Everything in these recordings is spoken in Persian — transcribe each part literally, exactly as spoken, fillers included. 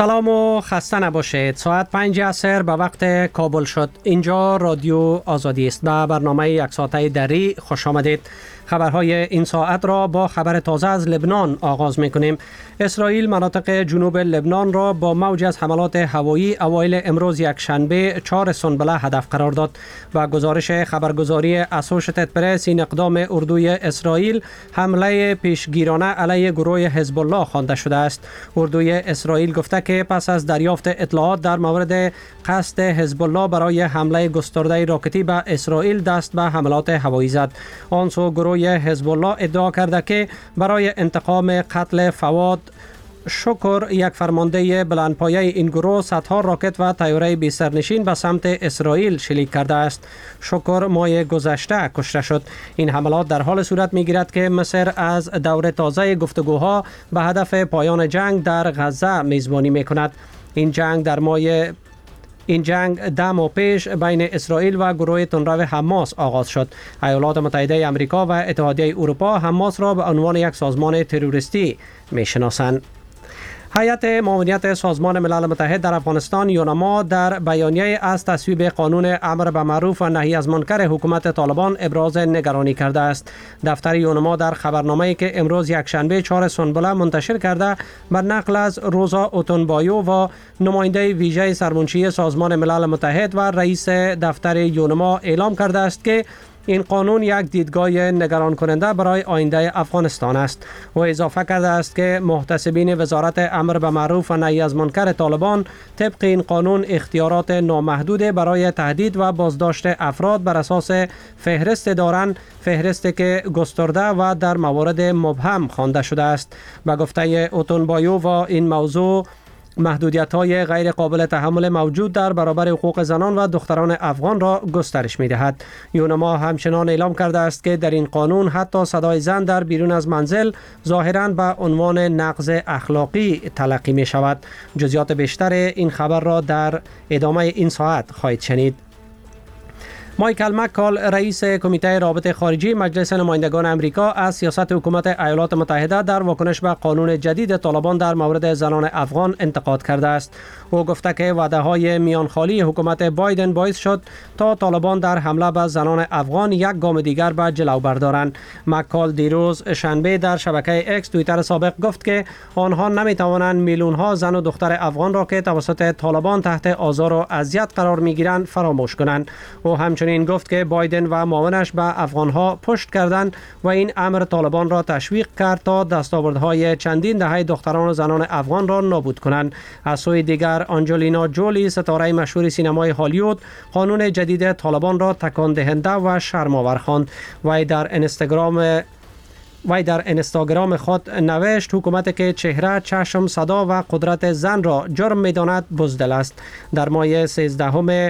سلام و خسته نباشید. ساعت پنج عصر به وقت کابل شد. اینجا رادیو آزادی است. به برنامه یک ساعته دری خوش آمدید. خبرهای این ساعت را با خبر تازه از لبنان آغاز می‌کنیم. اسرائیل مناطق جنوب لبنان را با موج از حملات هوایی اوایل امروز یک شنبه چهار سنبله هدف قرار داد و گزارش خبرگزاری اسوشیتد پرس این اقدام اردوی اسرائیل حمله پیشگیرانه علیه گروه حزب الله خوانده شده است. اردوی اسرائیل گفته که پس از دریافت اطلاعات در مورد قصد حزب الله برای حمله گسترده راکتی به اسرائیل دست به حملات هوایی زد. آن سو گروه حزب الله ادعا کرده که برای انتقام قتل فواد شکر، یک فرمانده بلندپایه این گروه، صدها راکت و طیاره بی سرنشین به سمت اسرائیل شلیک کرده است. شکر ماه گذشته کشته شد. این حملات در حال صورت می‌گیرد که مصر از دور تازه گفتگوها به هدف پایان جنگ در غزه میزبانی می‌کند. این جنگ در ماه این جنگ ده ماه پیش بین اسرائیل و گروه تندرو حماس آغاز شد. ایالات متحده آمریکا و اتحادیه اروپا حماس را به عنوان یک سازمان تروریستی می‌شناسند. هیئت معاونیت سازمان ملل متحد در افغانستان یونما در بیانیه از تصویب قانون امر به معروف و نهی از منکر حکومت طالبان ابراز نگرانی کرده است. دفتر یونما در خبرنامه‌ای که امروز یکشنبه چهار سنبله منتشر کرده بر نقل از روزا اوتونبایو و نماینده ویژه سرمنشی سازمان ملل متحد و رئیس دفتر یونما اعلام کرده است که این قانون یک دیدگاه نگران کننده برای آینده افغانستان است. و اضافه کرده است که محتسبین وزارت امر به معروف و نهی از منکر طالبان طبق این قانون اختیارات نامحدود برای تهدید و بازداشت افراد بر اساس فهرست دارند، فهرستی که گسترده و در موارد مبهم خوانده شده است. به گفته اوتونبایو و این موضوع محدودیت‌های غیر قابل تحمل موجود در برابر حقوق زنان و دختران افغان را گسترش می‌دهد. یونما همچنان اعلام کرده است که در این قانون حتی صدای زن در بیرون از منزل ظاهراً به عنوان نقض اخلاقی تلقی می‌شود. جزئیات بیشتر این خبر را در ادامه این ساعت خواهید شنید. مایکل مکال، رئیس کمیته رابطه خارجی مجلس نمایندگان امریکا، از سیاست حکومت ایالات متحده در واکنش به قانون جدید طالبان در مورد زنان افغان انتقاد کرده است. او گفته که وعده‌های میانخالی حکومت بایدن باعث شد تا طالبان در حمله به زنان افغان یک گام دیگر به جلو بردارند. مکال دیروز شنبه در شبکه اکس توییتر سابق گفت که آنها نمی‌توانند میلیون‌ها زن و دختر افغان را که توسط طالبان تحت آزار و اذیت قرار می‌گیرند فراموش کنند. او همچنین این گفت که بایدن و معاونش به افغانها پشت کردند و این امر طالبان را تشویق کرد تا دستاوردهای چندین دهه دختران و زنان افغان را نابود کنند. از سوی دیگر آنجلینا جولی، ستاره مشهور سینمای هالیوود، قانون جدید طالبان را تکان دهنده و شرم‌آور خواند. وی در اینستاگرام وی در اینستاگرام خود نوشت حکومت که چهره، چشم، صدا و قدرت زن را جرم می‌داند بزدل است. در ماه سیزدهم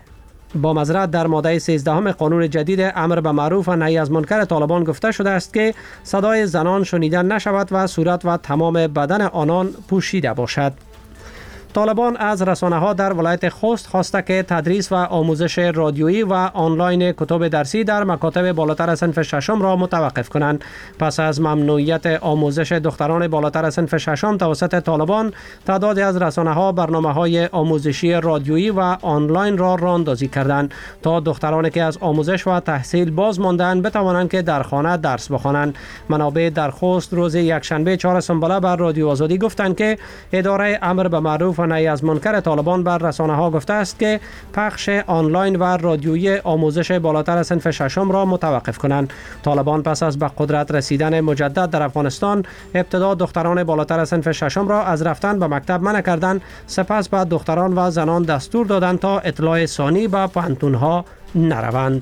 با معذرت در ماده سیزدهم قانون جدید امر به معروف و نهی از منکر طالبان گفته شده است که صدای زنان شنیده نشود و صورت و تمام بدن آنان پوشیده باشد. طالبان از رسانه‌ها در ولایت خوست خواسته که تدریس و آموزش رادیویی و آنلاین کتب درسی در مکاتب بالاتر از صنف ششم را متوقف کنند. پس از ممنوعیت آموزش دختران بالاتر از صنف ششم توسط طالبان، تعدادی از رسانه‌ها برنامه‌های آموزشی رادیویی و آنلاین را راه‌اندازی کردند تا دخترانی که از آموزش و تحصیل باز ماندند بتوانند که در خانه درس بخوانند. منابع در خوست روز یکشنبه چهار سنبله بر رادیو آزادی گفتند که اداره امر به معروف و نهی از منکر طالبان بر رسانه‌ها گفته است که پخش آنلاین و رادیویی آموزش بالاتر از صنف ششم را متوقف کنند. طالبان پس از به قدرت رسیدن مجدد در افغانستان ابتدا دختران بالاتر از صنف ششم را از رفتن به مکتب منع کردند، سپس به دختران و زنان دستور دادند تا اطلاع ثانی به پانتون‌ها نروند.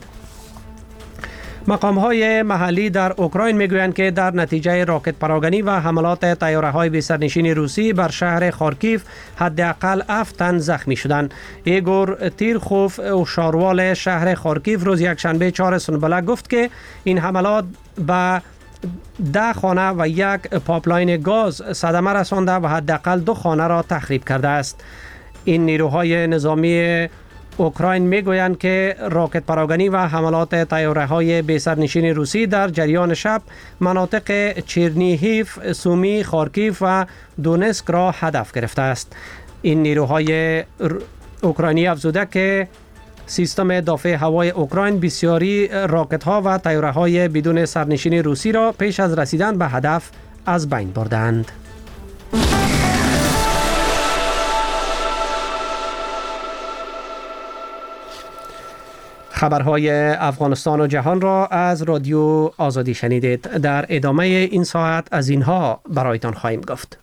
مقام‌های محلی در اوکراین میگویند که در نتیجه راکت پراگنی و حملات طیاره‌های بی سرنشین روسی بر شهر خارکیف حداقل هفت تن زخمی شدند. ایگور تیرخوف، شاروال شهر خارکیف، روز یکشنبه چهار سنبله گفت که این حملات به ده خانه و یک پایپلاین گاز صدمه رسانده و حداقل دو خانه را تخریب کرده است. این نیروهای نظامی اوکراین میگویند که راکت پراگنی و حملات طیاره‌های بی سرنشین روسی در جریان شب مناطق چرنیهیف، سومی، خارکیف و دونسک را هدف گرفته است. این نیروهای اوکراینی افزوده که سیستم دفاع هوای اوکراین بسیاری راکت‌ها و طیاره‌های بدون سرنشین روسی را پیش از رسیدن به هدف از بین بردند. خبرهای افغانستان و جهان را از رادیو آزادی شنیدید. در ادامه این ساعت از اینها برایتان خواهیم گفت.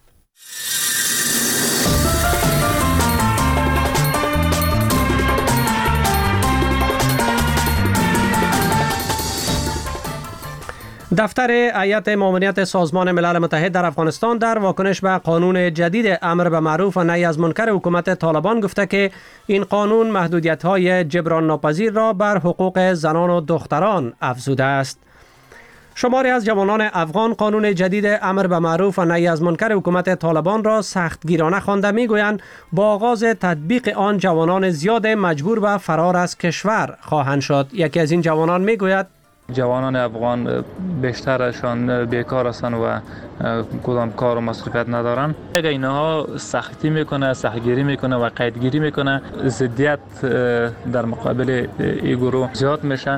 دفتر هیئت ماموریت سازمان ملل متحد در افغانستان در واکنش به قانون جدید امر به معروف و نهی از منکر حکومت طالبان گفته که این قانون محدودیت‌های جبران ناپذیر را بر حقوق زنان و دختران افزوده است. شماری از جوانان افغان قانون جدید امر به معروف و نهی از منکر حکومت طالبان را سختگیرانه خوانده میگویند با آغاز تطبیق آن جوانان زیاد مجبور به فرار از کشور خواهند شد. یکی از این جوانان میگوید جوانان افغان بیشترشان بیکار هستند و کدام کار و مسئولیت ندارن. اگر اینها سختی میکنه، سختگیری میکنه و قیدگیری میکنه، ضدیت در مقابل این گروه زیاد میشه.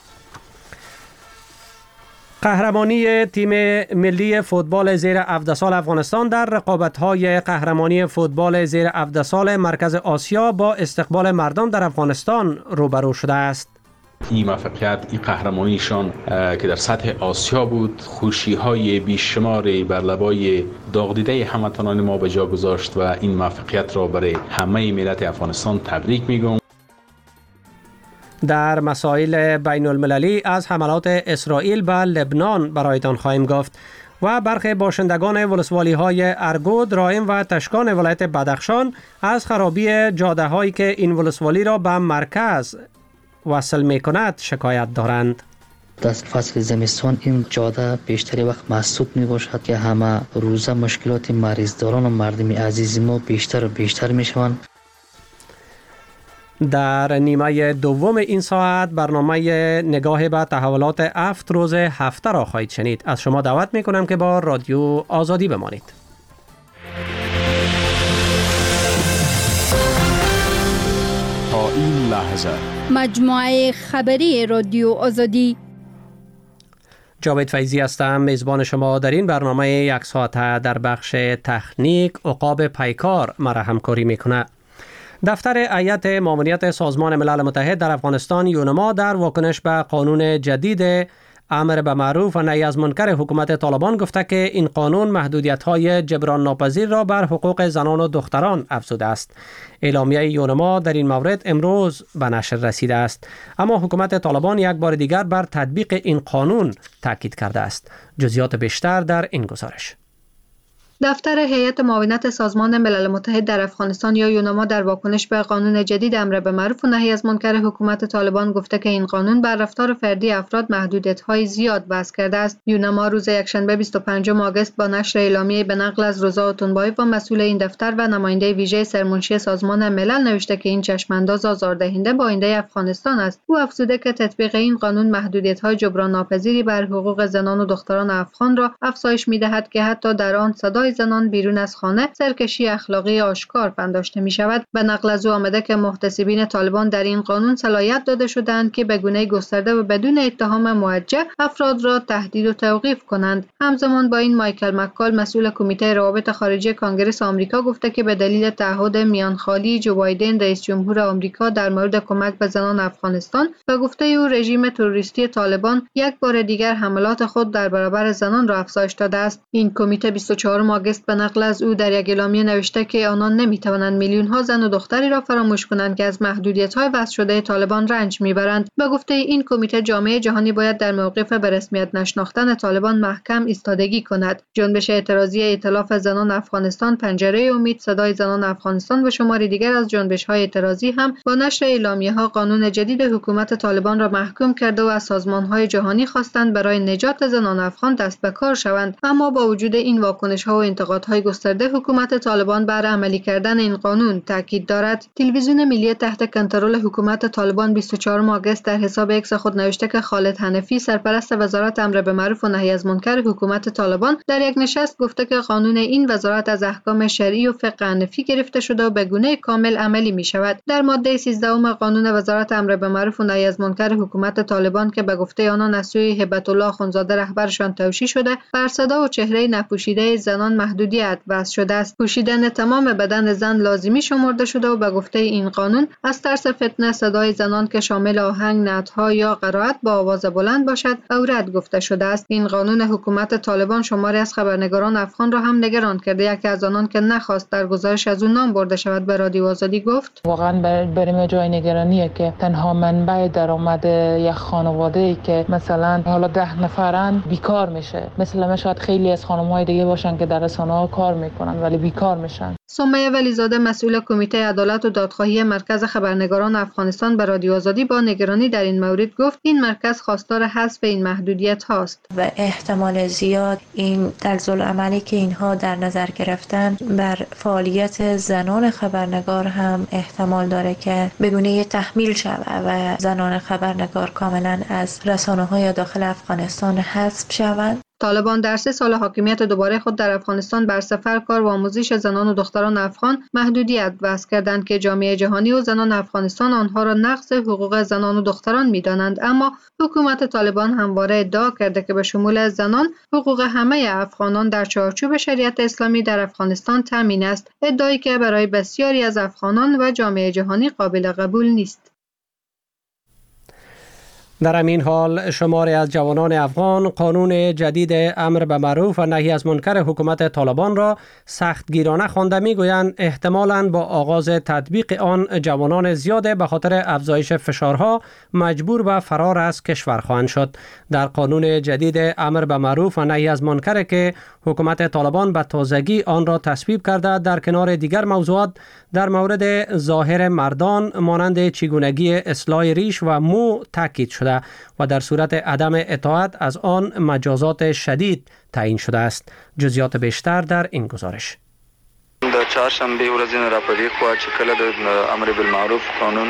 قهرمانی تیم ملی فوتبال زیر هفده سال افغانستان در رقابت‌های قهرمانی فوتبال زیر هفده سال مرکز آسیا با استقبال مردم در افغانستان روبرو شده است. این موفقیت، این قهرمانیشان که در سطح آسیا بود، خوشی‌های بیشماری بر لبای داغ-دیده هموطنان ما به جا گذاشت و این موفقیت را برای همه ملت افغانستان تبریک میگم. در مسائل بین المللی از حملات اسرائیل به لبنان برایتان خواهیم گفت و برخی باشندگان ولسوالی های ارگود، رایم و تشکان ولایت بدخشان از خرابی جاده هایی که این ولسوالی را به مرکز وصل می کند شکایت دارند. در فصل زمستان این جاده بیشتری وقت مسدود می باشد که همه روزه مشکلات مریضداران و مردم عزیز ما بیشتر و بیشتر می شوند. در نیمه دوم این ساعت برنامه نگاه به تحولات هفت روز هفته را خواهید شنید. از شما دعوت می کنم که با رادیو آزادی بمانید. تا این لحظه مجموعه خبری رادیو آزادی. جاوید فیضی هستم، میزبان شما در این برنامه یک ساعته. در بخش تکنیک عقاب پیکار مرا همکاری میکنه. دفتر هیئت ماموریت سازمان ملل متحد در افغانستان یونما در واکنش به قانون جدید امر به معروف و نهی از منکر حکومت طالبان گفته که این قانون محدودیت‌های جبران ناپذیر را بر حقوق زنان و دختران افزوده است. اعلامیه یونما در این مورد امروز به نشر رسیده است، اما حکومت طالبان یک بار دیگر بر تطبیق این قانون تاکید کرده است. جزئیات بیشتر در این گزارش. دفتر هیئت معاونت سازمان ملل متحد در افغانستان یا یونما در واکنش به قانون جدید امر به معروف و نهی از منکر حکومت طالبان گفته که این قانون بر رفتار فردی افراد محدودیت‌های زیاد وضع کرده است. یونما روز یکشنبه بیست و پنجم آگوست با نشر اعلامیه به نقل از رضا اتونبایف و مسئول این دفتر و نماینده ویژه سرمنشی سازمان ملل نوشته که این چشمانداز آزاردهنده با آینده افغانستان است. او افزوده که تطبیق این قانون محدودیت‌های جبران ناپذیری بر حقوق زنان و دختران افغان را افزایش می‌دهد که حتی در آن صدای زنان بیرون از خانه سرکشی اخلاقی آشکار پنداشته می شود. به نقل از او آمده که محتسبین طالبان در این قانون صلاحیت داده شدند که به گونه گسترده و بدون اتهام موجه افراد را تهدید و توقیف کنند. همزمان با این مایکل مکال مسئول کمیته روابط خارجی کانگرس آمریکا گفته که به دلیل تعهد میانخالی جو بایدن رئیس جمهور آمریکا در مورد کمک به زنان افغانستان و گفته او رژیم تروریستی طالبان یک بار دیگر حملات خود در برابر زنان را افزایش داده است. این کمیته بیست و چهارم آگوست به نقل از او در یک اعلامیه نوشته که آنان نمیتوانند میلیون ها زن و دختری را فراموش کنند که از محدودیت‌های وضع شده طالبان رنج میبرند. به گفته این کمیته جامعه جهانی باید در موقف به رسمیت نشناختن طالبان محکم ایستادگی کند. جنبش اعتراضی ائتلاف زنان افغانستان، پنجره امید، صدای زنان افغانستان و شماری دیگر از جنبش‌های اعتراضی هم با نشر اعلامیه‌ها قانون جدید حکومت طالبان را محکوم کرده و از سازمان‌های جهانی خواستند برای نجات زنان افغان دست به کار شوند. اما با وجود این واکنش‌ها و انتقادهای گسترده حکومت طالبان بر عملی کردن این قانون تاکید دارد. تلویزیون ملی تحت کنترل حکومت طالبان بیست و چهارم آگوست در حساب ایکس خود نوشته که خالد حنفی سرپرست وزارت امر به معروف و نهی از منکر حکومت طالبان در یک نشست گفته که قانون این وزارت از احکام شرعی و فقه حنفی گرفته شده و به گونه کامل عملی می شود. در ماده سیزده قانون وزارت امر به معروف و نهی از منکر حکومت طالبان که به گفته آنان از سوی هیبت الله اخوندزاده رهبرشان توشیح شده، بر صدا و چهره نپوشیده زنان محدودیت وضع شده است. پوشیدن تمام بدن زن لازمی شمرده شده و به گفته این قانون از ترس فتنه صدای زنان که شامل آهنگ، نعت‌ها یا قرائت با آواز بلند باشد عورت گفته شده است. این قانون حکومت طالبان شماری از خبرنگاران افغان را هم نگران کرده. یکی از آنان که نخواست در گزارش از اون نام برده شود به رادیو آزادی گفت: واقعا برای ما جای نگرانیه که تنها منبع درآمد یک خانواده‌ای که مثلا حالا ده نفرن بیکار میشه. مثلا شاید خیلی از خانم‌های دیگه باشن که در رسانه‌ها کار میکنن ولی بیکار میشن. سمیه ولیزاده مسئول کمیته عدالت و دادخواهی مرکز خبرنگاران افغانستان به رادیو آزادی با نگرانی در این مورد گفت این مرکز خواستار حذف این محدودیت هاست و احتمال زیاد این طرزالعملی که اینها در نظر گرفتن بر فعالیت زنان خبرنگار هم احتمال داره که بگونه تحمیل شود و زنان خبرنگار کاملا از رسانه‌های داخل افغانستان حذف شوند. طالبان در سه سال حاکمیت دوباره خود در افغانستان بر سفر، کار و آموزش زنان و دختران افغان محدودیت وضع کردند که جامعه جهانی و زنان افغانستان آنها را نقض حقوق زنان و دختران می‌دانند، اما حکومت طالبان همواره ادعا کرده که به شمول زنان حقوق همه افغانان در چارچوب شریعت اسلامی در افغانستان تامین است، ادعایی که برای بسیاری از افغانان و جامعه جهانی قابل قبول نیست. در همین حال شماری از جوانان افغان قانون جدید امر به معروف و نهی از منکر حکومت طالبان را سختگیرانه خوانده میگویند احتمالاً با آغاز تطبیق آن جوانان زیاد به خاطر افزایش فشارها مجبور به فرار از کشور خواهند شد. در قانون جدید امر به معروف و نهی از منکر که حکومت طالبان به تازگی آن را تصویب کرده، در کنار دیگر موضوعات در مورد ظاهر مردان مانند چگونگی اصلاح ریش و مو تاکید شده و در صورت عدم اطاعت از آن مجازات شدید تعیین شده است. جزئیات بیشتر در این گزارش. د چهارشنبه ورځې راپورې خو چې کله د امر بالمعروف قانون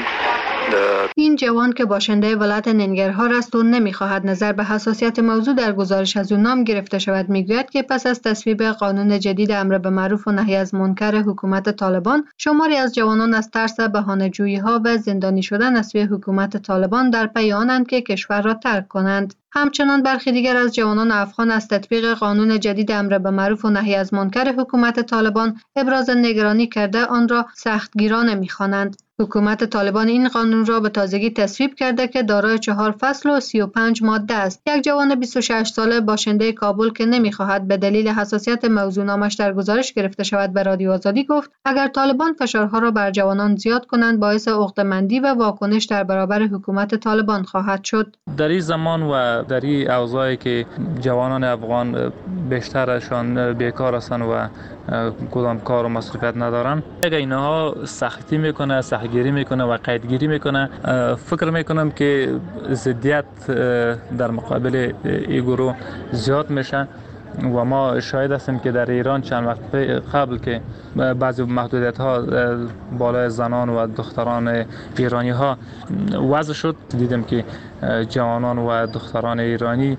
این جوان که باشنده ولایت ننگرهار است و نمیخواهد نظر به حساسیت موضوع در گزارش از او نام گرفته شود، میگوید که پس از تصویب قانون جدید امر به معروف و نهی از منکر حکومت طالبان، شماری از جوانان از ترس بهانه‌جویی‌ها و زندانی شدن از سوی حکومت طالبان در پی آنند که کشور را ترک کنند. همچنان برخی دیگر از جوانان افغان از تطبیق قانون جدید امر به معروف و نهی از منکر حکومت طالبان ابراز نگرانی کرده آن را سختگیرانه می‌خوانند. حکومت طالبان این قانون را به تازگی تصویب کرده که دارای چهار فصل و سی و پنج ماده است. یک جوان بیست و شش ساله باشنده کابل که نمی‌خواهد به دلیل حساسیت موضوع نامش در گزارش گرفته شود به رادیو آزادی گفت اگر طالبان فشارها را بر جوانان زیاد کنند باعث عقده‌مندی و واکنش در برابر حکومت طالبان خواهد شد. در این زمان و در این اوضاعی که جوانان افغان بیشترشان بیکار هستند و کدام کار و مصرفیت ندارن، اگر اینها سختی میکنه، سختگیری میکنه و قیدگیری میکنه، فکر میکنم که ضدیت در مقابل این گروه زیاد میشه و ما شاهد هستیم که در ایران چند وقت قبل که بعضی محدودیت ها بالای زنان و دختران ایرانی ها وضع شد، دیدیم که جوانان و دختران ایرانی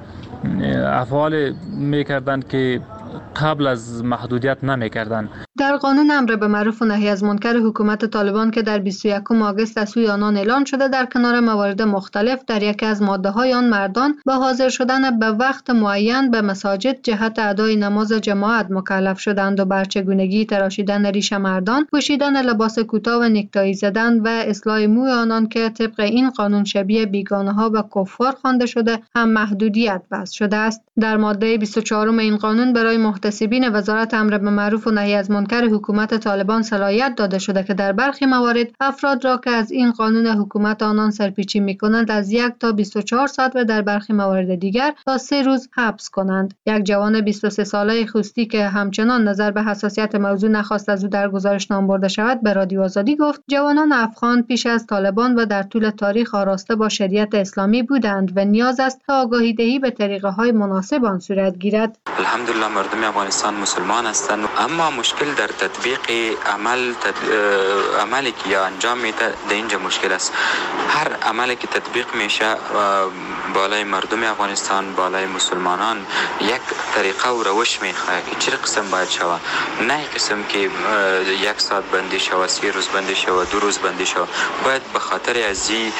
افعال میکردند که قبل از محدودیت نمیکردند. در قانون امر به معروف و نهی از منکر حکومت طالبان که در بیست و یکم آگوست از سوی آنان اعلان شده، در کنار موارد مختلف در یکی از ماده‌های آن مردان به حاضر شدن به وقت معین به مساجد جهت ادای نماز جماعت مکلف شدند و بر چگونگی تراشیدن ریش مردان، پوشیدن لباس کوتاه و نکتایی زدن و اصلاح موی آنان که طبق این قانون شبیه بیگانه‌ها و کفار خوانده شده هم محدودیت وضع شده است. در ماده بیست و چهارم این قانون برای محتسبین وزارت امر به معروف و نهی از منکر منکر حکومت طالبان صلاحیت داده شده که در برخی موارد افراد را که از این قانون حکومت آنان سرپیچی می‌کنند از یک تا بیست و چهار ساعت و در برخی موارد دیگر تا سه روز حبس کنند. یک جوان بیست و سه ساله خوستی که همچنان نظر به حساسیت موضوع نخواست از او در گزارش نام برده شود به رادیو آزادی گفت جوانان افغان پیش از طالبان و در طول تاریخ آراسته با شریعت اسلامی بودند و نیاز است تا آگاهی دهی به طریقه های مناسب آن صورت گیرد. الحمدلله مردم افغانستان مسلمان هستند، اما مشکل در تطبیق عمل عملی که انجام میده در اینجا مشکل است. هر عملی که تطبیق میشه بالای مردم افغانستان، بالای مسلمانان یک طریقه و روش میخواد که چه قسم باید شود، نه قسم که یک ساعت بندی شود، سی روز بندی شود، دو روز بندی شود. باید به خاطر از این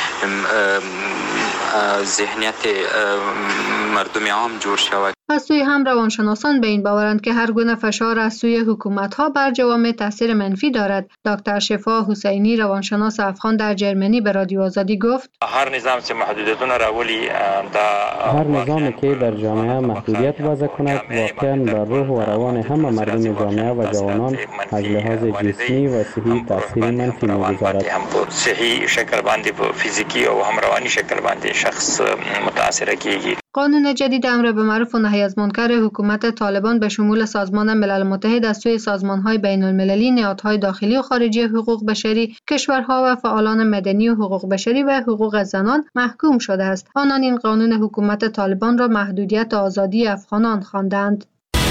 ذهنیت مردم عام جور شود. از سوی هم روانشناسان به این باورند که هر گونه فشار از سوی حکومت‌ها بر جوامع تاثیر منفی دارد. دکتر شفا حسینی روانشناس افغان در جرمنی به رادیو آزادی گفت هر نظام که محدودیتونه راولی هر نظامی که در جامعه محدودیت وضع کند واقعا بر روح و روان همه مردم جامعه و جوانان از لحاظ جسمی و صحی تاثیر منفی می‌گذارد. صحی شکل باندې فیزیکی او هم روانی شکل باندې شخص متاثر کیږي. قانون جدید امر به معروف و نهی از منکر حکومت طالبان به شمول سازمان ملل متحد از سوی سازمان‌های بین‌المللی، نهادهای داخلی و خارجی حقوق بشری، کشورها و فعالان مدنی و حقوق بشری و حقوق زنان محکوم شده است. آنان این قانون حکومت طالبان را محدودیت آزادی افغانان خواندند.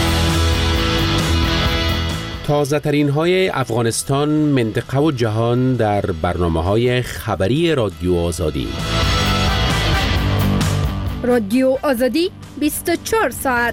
تازه ترین های افغانستان، منطقه و جهان در برنامه های خبری رادیو آزادی. رادیو آزادی بیست و چهار ساعت.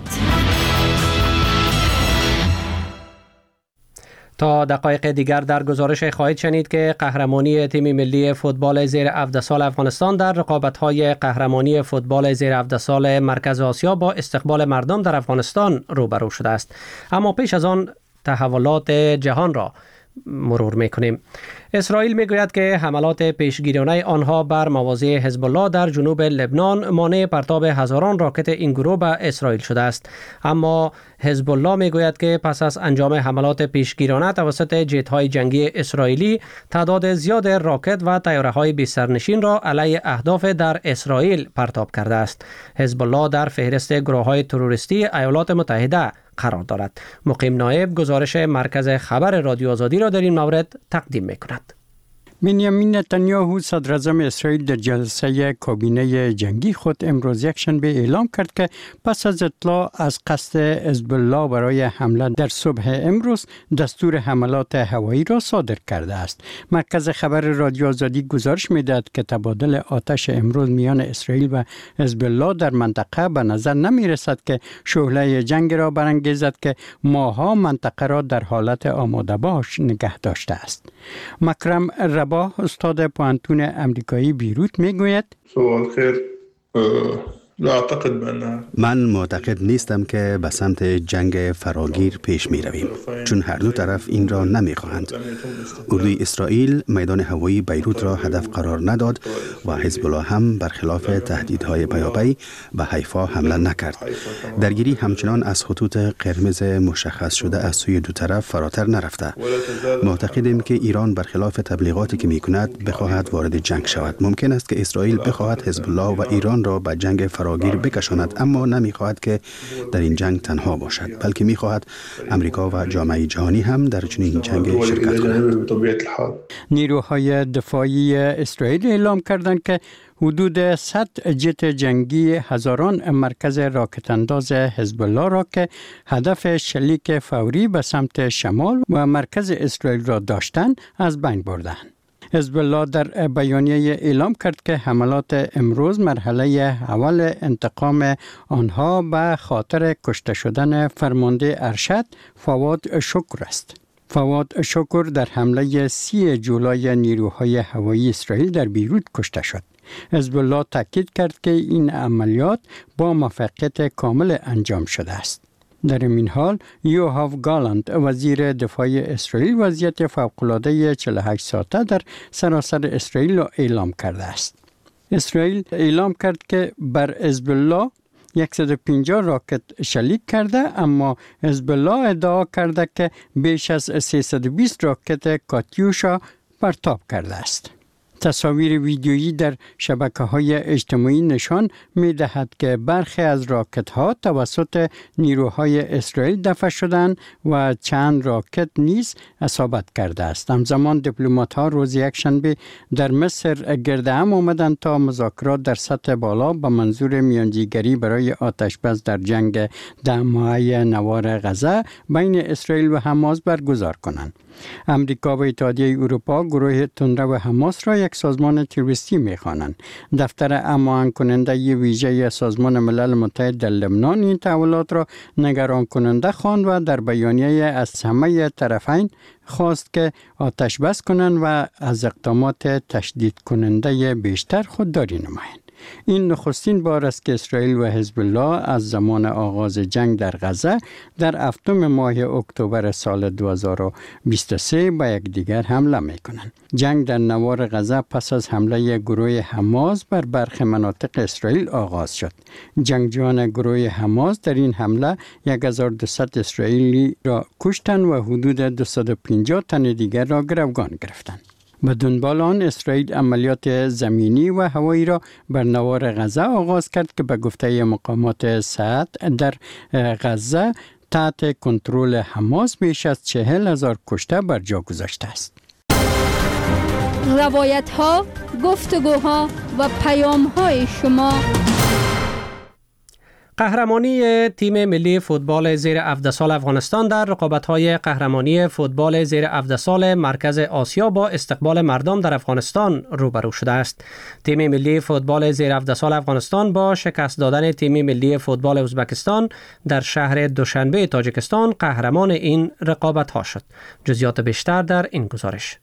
تا دقایق دیگر در گزارش خواهید شنید که قهرمانی تیم ملی فوتبال زیر هفده سال افغانستان در رقابت‌های قهرمانی فوتبال زیر هفده سال مرکز آسیا با استقبال مردم در افغانستان روبرو شده است. اما پیش از آن تحولات جهان را مرور میکنیم. اسرائیل میگوید که حملات پیشگیرانه آنها بر مواضع حزب الله در جنوب لبنان مانع پرتاب هزاران راکت این گروه به اسرائیل شده است. اما حزب الله میگوید که پس از انجام حملات پیشگیرانه توسط جت‌های جنگی اسرائیلی تعداد زیاد راکت و طیاره‌های بی سرنشین را علیه اهداف در اسرائیل پرتاب کرده است. حزب الله در فهرست گروه‌های تروریستی ایالات متحده قرار دارد. مقیم نایب گزارش مرکز خبر رادیو آزادی را در این مورد تقدیم می‌کند. بنیامین نتانیاهو صدر اعظم اسرائیل در جلسه کابینه جنگی خود امروز یکشنبه اعلام کرد که پس از اطلاع از قصد حزب الله برای حمله در صبح امروز دستور حملات هوایی را صادر کرده است. مرکز خبر رادیو آزادی گزارش می‌دهد که تبادل آتش امروز میان اسرائیل و حزب الله در منطقه به نظر نمی‌رسد که شعله جنگ را برانگیزد که ماها منطقه را در حالت آماده باش نگه داشته است. مکرم رباه استاد پوهنتون امریکایی بیروت میگوید سوال خیر من معتقد نیستم که به سمت جنگ فراگیر پیش می رویم، چون هر دو طرف این را نمی خواهند. اردوی اسرائیل میدان هوایی بیروت را هدف قرار نداد و حزب الله هم برخلاف تهدیدهای پیاپی به حیفا حمله نکرد. درگیری همچنان از خطوط قرمز مشخص شده از سوی دو طرف فراتر نرفته. معتقدیم که ایران برخلاف تبلیغاتی که می کند بخواهد وارد جنگ شود. ممکن است که اسرائیل بخواهد حزب الله و ایران را به جنگ فراگیر گیر بکشاند، اما نمیخواهد که در این جنگ تنها باشد، بلکه میخواهد امریکا و جامعه جهانی هم در چنین جنگ شرکت کنند. نیروهای دفاعی اسرائیل اعلام کردند که حدود صد جت جنگی هزاران مرکز راکت انداز حزب الله را که هدف شلیک فوری به سمت شمال و مرکز اسرائیل را داشتند از بین بردند. حزب الله در بیانیه اعلام کرد که حملات امروز مرحله اول انتقام آنها به خاطر کشته شدن فرمانده ارشد فواد شکر است. فواد شکر در حمله سی جولای نیروهای هوایی اسرائیل در بیروت کشته شد. حزب الله تاکید کرد که این عملیات با موفقیت کامل انجام شده است. در این حال یوهاف گالانت وزیر دفاع اسرائیل وضعیت فوق‌العاده چهل و هشت ساعته در سراسر اسرائیل را اعلام کرده است. اسرائیل اعلام کرد که بر حزب الله صد و پنجاه راکت شلیک کرده، اما حزب الله ادعا کرده که بیش از سیصد و بیست راکت کاتیوشا پرتاب کرده است. تصاویر ویدیویی در شبکه‌های اجتماعی نشان می‌دهد که برخی از راکت‌ها توسط نیروهای اسرائیل دفع شدند و چند راکت نیز اصابت کرده است. همزمان دیپلمات‌ها روز یکشنبه در مصر گرد هم آمدند تا مذاکرات در سطح بالا به منظور میانجیگری برای آتش‌بس در جنگ ده ماهه نوار غزه بین اسرائیل و حماس برگزار کنند. امریکا و اتحادیه اروپا گروه تندرو حماس را یک سازمان تروریستی می‌خوانند. دفتر هماهنگ کننده ویژه سازمان ملل متحد در لبنان این تحولات را نگران کننده خواند و در بیانیه از همه طرفین خواست که آتش بس کنند و از اقدامات تشدید کننده بیشتر خودداری نمایند. این نخستین بار است که اسرائیل و حزب الله از زمان آغاز جنگ در غزه در هفتم ماه اکتبر سال دو هزار و بیست و سه به یکدیگر حمله می‌کنند. جنگ در نوار غزه پس از حمله گروه حماس بر برخی مناطق اسرائیل آغاز شد. جنگجویان گروه حماس در این حمله هزار و دویست اسرائیلی را کشتند و حدود دویست و پنجاه تن دیگر را گروگان گرفتند. به دنبال آن اسرائیل عملیات زمینی و هوایی را بر نوار غزه آغاز کرد که به گفته مقامات صحت در غزه تحت کنترل حماس بیش از چهل هزار کشته بر جا گذاشته است. روایت ها، گفتگوها و پیام های شما. قهرمانی تیم ملی فوتبال زیر هفده سال افغانستان در رقابت‌های قهرمانی فوتبال زیر هفده سال مرکز آسیا با استقبال مردم در افغانستان روبرو شده است. تیم ملی فوتبال زیر هفده سال افغانستان با شکست دادن تیم ملی فوتبال ازبکستان در شهر دوشنبه تاجیکستان قهرمان این رقابت‌ها شد. جزئیات بیشتر در این گزارش.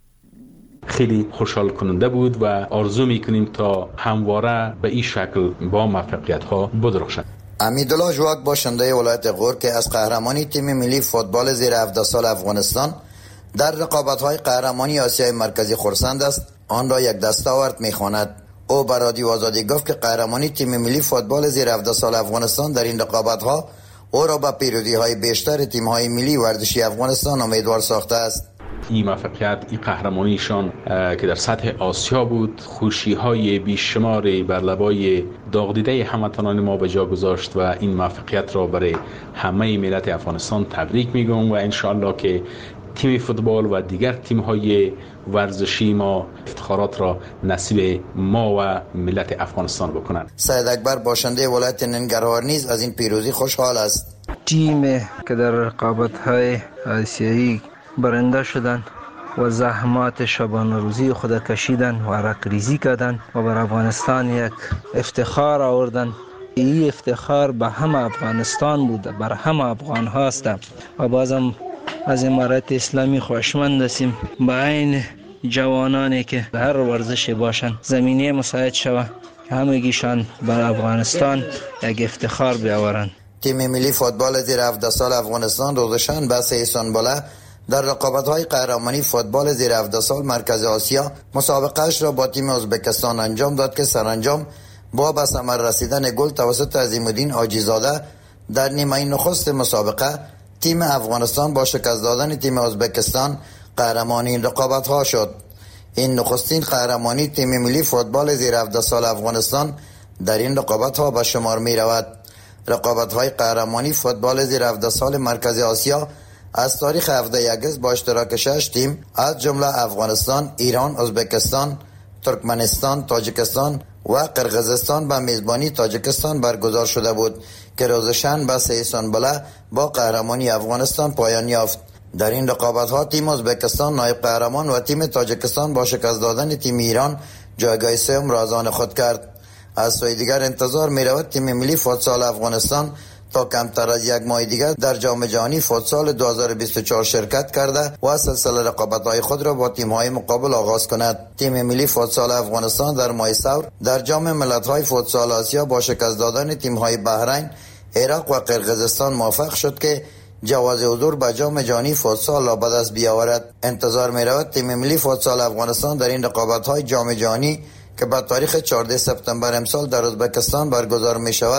خیلی خوشحال کننده بود و آرزو می‌کنیم تا همواره به این شکل با موفقیت‌ها بدرخشد. امیدالله جواک باشنده ولایت غور که از قهرمانی تیم ملی فوتبال زیر هفده سال افغانستان در رقابت‌های قهرمانی آسیای مرکزی خرسند است، آن را یک دستاورد می‌خواند. او به رادیو آزادی گفت که قهرمانی تیم ملی فوتبال زیر هفده سال افغانستان در این رقابت‌ها او را به پیروزی‌های بیشتر تیم‌های ملی ورزشی افغانستان امیدوار ساخته است. این موفقیت، این قهرمانیشان که در سطح آسیا بود، خوشی‌های بیشماری بر لبای داغ‌دیده هموطنان ما به جا گذاشت و این موفقیت را برای همه ملت افغانستان تبریک میگم و انشاءالله که تیم فوتبال و دیگر تیم‌های ورزشی ما افتخارات را نصیب ما و ملت افغانستان بکنند. سید اکبر باشنده ولایت ننگرهار نیز از این پیروزی خوشحال است. تیم که در رقابت‌های آسیایی برنده شدند و زحمات شبانه روزی خود کشیدن و عرق ریزی کردن و بر افغانستان یک افتخار آوردن. این افتخار به همه افغانستان بوده، بر همه افغان هاست و بازم از امارت اسلامی خوشمند هستیم با این جوانانی که هر ورزش باشن زمینه مساعد شود که همگیشان بر افغانستان یک افتخار بیاورند. تیم ملی فوتبال زیر هفده سال افغانستان روزشان بس احسان‌باله در رقابت‌های قهرمانی فوتبال زیر هفده سال مرکز آسیا مسابقه‌اش را با تیم ازبکستان انجام داد که سرانجام با به ثمر رسیدن گل توسط عظیم‌الدین حاجی‌زاده در نیمه نخست مسابقه تیم افغانستان با شکست دادن تیم ازبکستان قهرمان این رقابت‌ها شد. این نخستین قهرمانی تیم ملی فوتبال زیر هفده سال افغانستان در این رقابت‌ها به شمار می‌رود. رقابت‌های قهرمانی فوتبال زیر هفده سال مرکز آسیا از تاریخ هفده اگست با اشتراک شش تیم از جمله افغانستان، ایران، ازبکستان، ترکمنستان، تاجیکستان و قرقیزستان به میزبانی تاجیکستان برگزار شده بود که روز شنبه سه اسفند با قهرمانی افغانستان پایان یافت. در این رقابت‌ها تیم ازبکستان نایب قهرمان و تیم تاجیکستان با شکست دادن تیم ایران جایگاه سوم را از آن خود کرد. از سوی دیگر انتظار می‌رود تیم ملی فوتسال افغانستان تا کمتر از یک ماه دیگر در جام جهانی فوتسال دو هزار و بیست و چهار شرکت کرده و سلسله رقابت‌های خود را با تیم‌های مقابل آغاز کند. تیم ملی فوتسال افغانستان در ماه سور در جام ملت‌های فوتسال آسیا با شکست دادن تیم‌های بحرین، عراق و قرقیزستان موفق شد که جواز حضور به جام جهانی فوتسال را به دست بیاورد. انتظار می‌رود تیم ملی فوتسال افغانستان در این رقابت‌های جام جهانی که به تاریخ چهاردهم سپتامبر امسال در ازبکستان برگزار می‌شود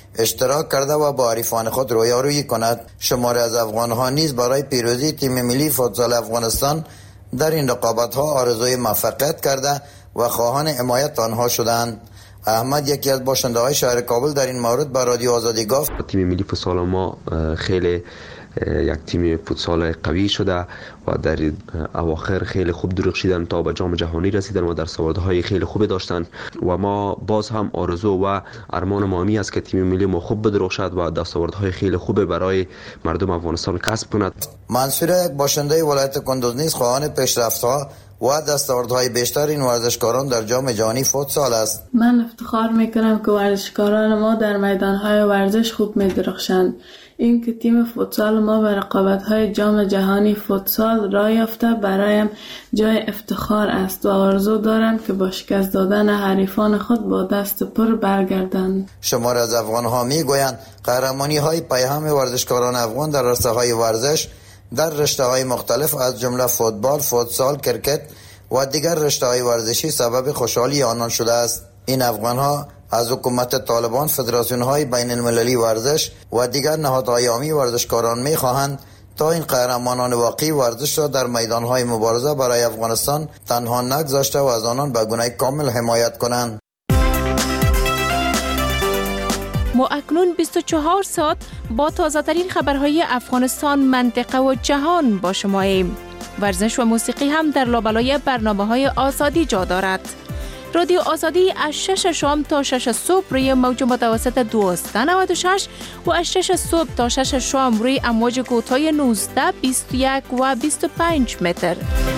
اشتراک کرده و با حریفان خود رویارویی کند. شماری از افغان‌ها نیز برای پیروزی تیم ملی فوتسال افغانستان در این رقابت‌ها آرزوی موفقیت کرده و خواهان حمایت آنها شدند. احمد یکی از باشنده‌های شهر کابل در این مورد به رادیو آزادی گفت: تیم ملی فوتسال ما خیلی یک تیم فوتسال قوی شده و در اواخر خیلی خوب درخشیدن تا به جام جهانی رسیدن و دستاوردهای خیلی خوبی داشتن و ما باز هم آرزو و ارمان ما این است که تیم ملی ما خوب بدرخشد و دستاوردهای خیلی خوب برای مردم افغانستان کسب کند. منصور یک باشنده ولایت کندوز نیز خواهان پیشرفت‌ها و دستاوردهای بیشتر این ورزشکاران در جام جهانی فوتسال است. من افتخار میکنم که ورزشکاران ما در میدانهای ورزش خوب میدرخشند. این که تیم فوتسال ما به رقابت‌های جام جهانی فوتسال راه یافته برایم جای افتخار است و آرزو دارم که با شکست دادن حریفان خود با دست پر برگردند. شمار از افغان‌ها میگویند قهرمانی‌های پیهم ورزشکاران افغان در عرصه‌های ورزش در رشته‌های مختلف از جمله فوتبال، فوتسال، کرکت و دیگر رشته‌های ورزشی سبب خوشحالی آنان شده است. این افغان‌ها از حکومت طالبان، فدراسیون‌های بین المللی ورزش و دیگر نهادهای عامی ورزشکاران می‌خواهند تا این قهرمانان واقعی ورزش را در میدان‌های مبارزه برای افغانستان تنها نگذاشته و از آنان به گونه کامل حمایت کنند. ما اکنون بیست و چهار ساعت با تازه‌ترین خبرهای افغانستان، منطقه و جهان با شماییم. ورزش و موسیقی هم در لابلای برنامه‌های آزادی جا دارد. رادیو آزادی از شش شام تا شش صبح روی موج متوسط دویست و نود و شش و از شش صبح تا شش شام روی امواج کوتاه نوزده، بیست و یک و بیست و پنج متر.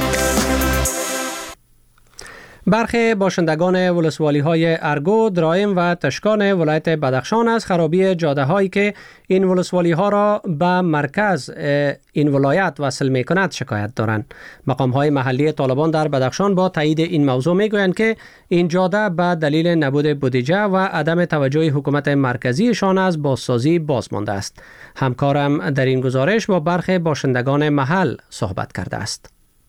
برخی باشندگان ولسوالی های ارگو، درایم و تشکان ولایت بدخشان از خرابی جاده هایی که این ولسوالی ها را به مرکز این ولایت وصل می کند شکایت دارند. مقام های محلی طالبان در بدخشان با تایید این موضوع می گویند که این جاده به دلیل نبود بودجه و عدم توجه حکومت مرکزیشان از بازسازی باز مانده است. همکارم در این گزارش با برخی باشندگان محل صحبت کرده است.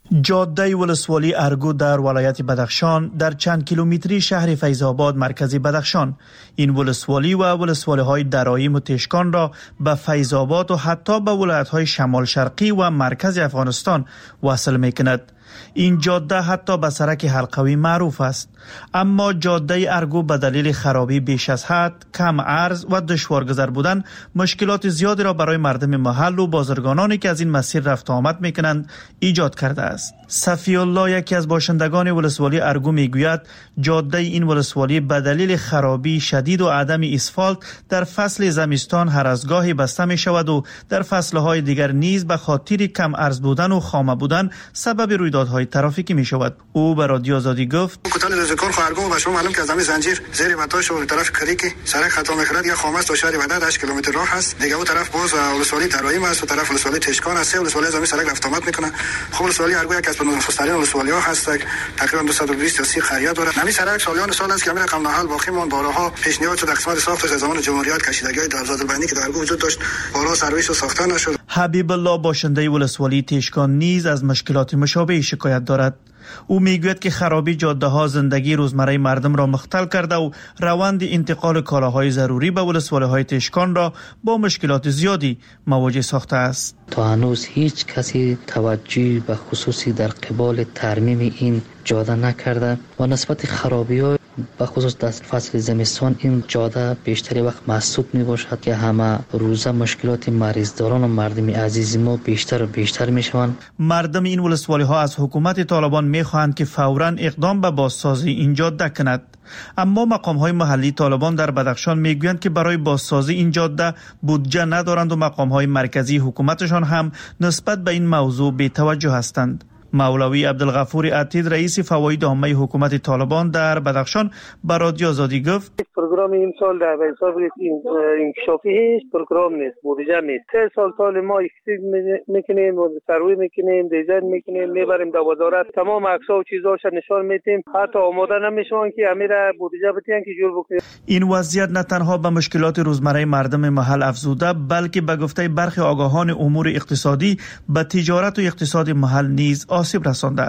جاده ولسوالی ارگو در ولایت بدخشان در چند کیلومتری شهر فیض‌آباد مرکزی بدخشان، این ولسوالی و ولسوالی های درایم و تشکان را به فیض‌آباد و حتی به ولایت های شمال شرقی و مرکز افغانستان وصل می کند. این جاده حتی به سرک حلقوی معروف است، اما جاده ارگو به دلیل خرابی بیش از حد، کم عرض و دشوارگذر بودن مشکلات زیادی را برای مردم محل و بازرگانانی که از این مسیر رفت آمد میکنند ایجاد کرده است. صفی الله یکی از باشندگان ولسوالی ارگو میگوید جاده این ولسوالی به دلیل خرابی شدید و عدم اسفالت در فصل زمستان هر از گاهی بسته می شود و در فصلهای دیگر نیز به خاطر کم عرض بودن و خامه بودن سبب رویدادهای ترافیکی می شود. او به رادیو آزادی گفت: کتان رزکار خارگو و شما معلوم که از همین زنجیر زیر بتاش و طرف کریکی سرک خطا میخورد یا خامه است تا شهر وداد هشت کیلومتر راه است. دیگه اون طرف باز ولسوالی درایم است و طرف ولسوالی تشکان است. ولسوالی از همین سرک رفت آمد میکنه. خب ولسوالی ارگو یک از نخست‌ترین ولسوالی ها هست، تقریبا دویست و بیست تا سی خریت داره. همین سرک سالیان سال است که همین رقم نهال باقی مون بارها پیشنهاد شد قسمت ساختش از زمان جمهوریت کشیدگی در آذربایجانی که در ارگو وجود داشت بارها سرویس و ساخته نشد. حبیب الله باشنده ولسوالی تشکان نیز از مشکلات مشابه شکایت دارد. او میگوید که خرابی جاده ها زندگی روزمره مردم را مختل کرده و روند انتقال کالاهای ضروری به ولسوالی های تشکان را با مشکلات زیادی مواجه ساخته است. تا هنوز هیچ کسی توجهی به خصوصی در قبال ترمیم این جاده نکرده و نسبت خرابی ها به خصوص در فصل زمستان این جاده بیشتری وقت محسوب می باشد که همه روزه مشکلات مریضداران و مردم عزیز ما بیشتر و بیشتر می شوند. مردم این ولسوالی ها از حکومت طالبان می خواهند که فوراً اقدام به بازسازی این جاده کند، اما مقام های محلی طالبان در بدخشان می گویند که برای بازسازی این جاده بودجه ندارند و مقام های مرکزی حکومتشان هم نسبت به این موضوع بی توجه هستند. مولوی عبدالغفور عتید رئیس فواید عامه حکومت طالبان در بدخشان به رادیو آزادی گفت: پروگرام این سال در حساب انکشافی هیچ پروگرام نیست، بودجه نیست. سه سال سال ما اکسید میکنیم، سروی میکنیم، دیزاین میکنیم، میبریم در وزارت، تمام عکس‌ها و چیزاش نشان میدیم، حتی آماده نمیشون که امیر بودجه بتین که جور بکنیم. این وضعیت نه تنها به مشکلات روزمره مردم محل افزوده، بلکه به گفته برخی آگاهان امور اقتصادی به تجارت و اقتصاد محل نیز آسیب رسانده است.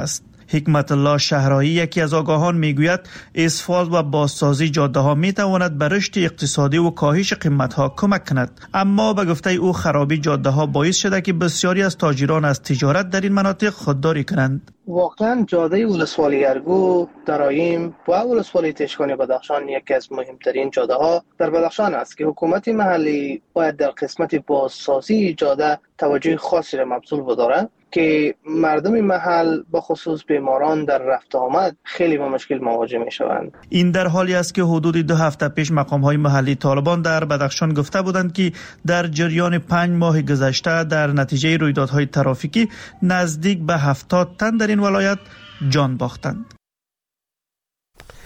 حکمت الله شهرایی یکی از آگاهان میگوید اسفالت و بازسازی جاده ها می تواند به رشد اقتصادی و کاهش قیمت ها کمک کند، اما به گفته او خرابی جاده ها باعث شده که بسیاری از تاجران از تجارت در این مناطق خودداری کنند. واقعا جاده ولسوالی ارگو، درایم و ولسوالی تشکان بدخشان یکی از مهمترین جاده ها در بدخشان است که حکومت محلی باید در قسمت بازسازی جاده توجه خاصی را مبذول بدارد که مردم محل به خصوص بیماران در رفت آمد خیلی با مشکل مواجه می شوند. این در حالی است که حدود دو هفته پیش مقام های محلی طالبان در بدخشان گفته بودند که در جریان پنج ماه گذشته در نتیجه رویدادهای ترافیکی نزدیک به هفتاد تن در این ولایت جان باختند.